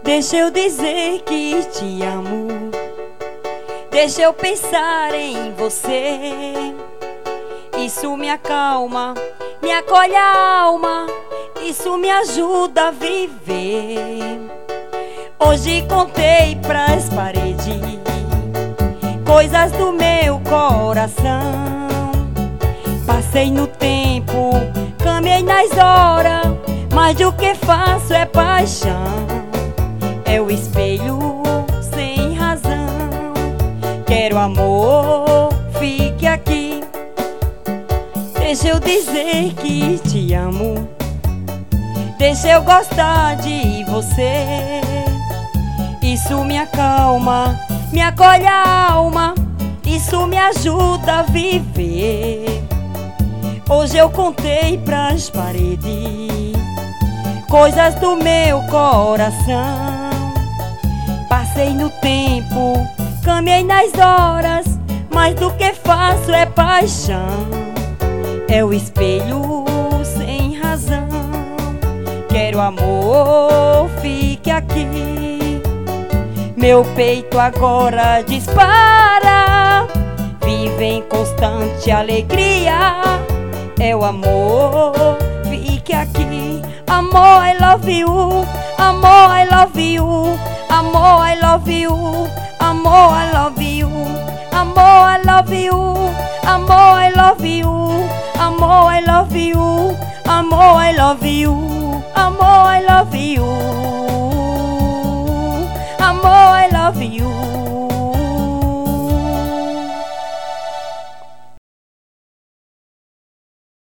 Deixa eu dizer que te amo, deixa eu pensar em você. Isso me acalma, me acolhe a alma, isso me ajuda a viver. Hoje contei pras paredes coisas do meu coração. Passei no tempo, caminhei nas horas, mas o que faço é paixão. É o espelho sem razão. Quero amor, fique aqui. Deixa eu dizer que te amo, deixa eu gostar de você. Isso me acalma, me acolhe a alma, isso me ajuda a viver. Hoje eu contei pras paredes coisas do meu coração. Passei no tempo, caminhei nas horas, mas do que faço é paixão. É o espelho sem razão. Quero amor, fique aqui. Meu peito agora dispara, vive em constante alegria. É o amor, fique aqui. Amor, I love you. Amor, I love you. Amor, I love you. Amor, I love you. Amor, I love you. Amor, I love you. Amor, I love you. Amor, I love you. Amor, I love you. Amor, I love you.